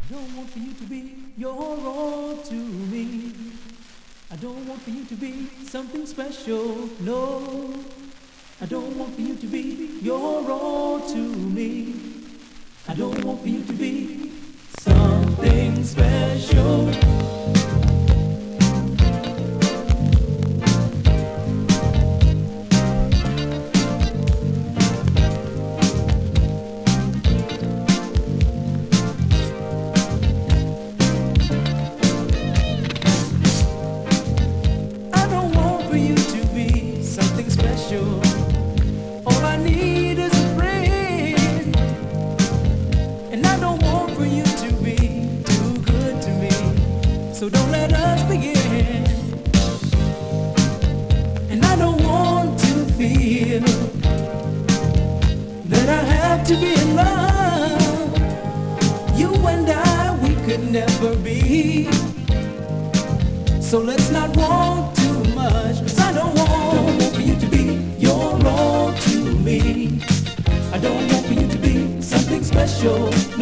Don't want for you to be your all to me. I don't want for you to be something special, no. I don't want for you to be your all to me. I don't want for you to be something special. All I need is a friend, and I don't want for you to be too good to me. So don't let us begin. And I don't want to feel that I have to be in love. You and I, we could never be. So let's not want too much, 'cause I don't want for you to be your all to me. I don't want for you to be something special.